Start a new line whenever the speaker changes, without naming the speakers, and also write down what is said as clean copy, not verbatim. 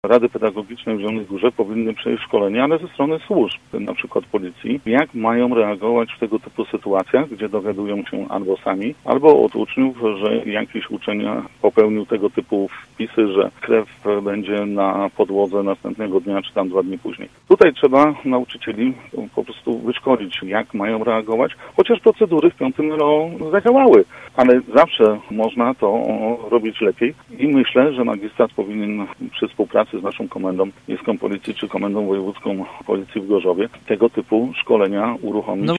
Rady Pedagogiczne w Zielonej Górze powinny przejść szkolenia, ale ze strony służb, na przykład policji, jak mają reagować w tego typu sytuacjach, gdzie dowiadują się albo sami, albo od uczniów, że jakiś uczeń popełnił tego typu wpisy, że krew będzie na podłodze następnego dnia, czy tam 2 dni później. Tutaj trzeba nauczycieli po prostu wyszkolić, jak mają reagować, chociaż procedury w 5 RO zadziałały, ale zawsze można to robić lepiej i myślę, że magistrat powinien przy współpracy z naszą komendą miejską policji czy komendą wojewódzką policji w Gorzowie tego typu szkolenia uruchomić.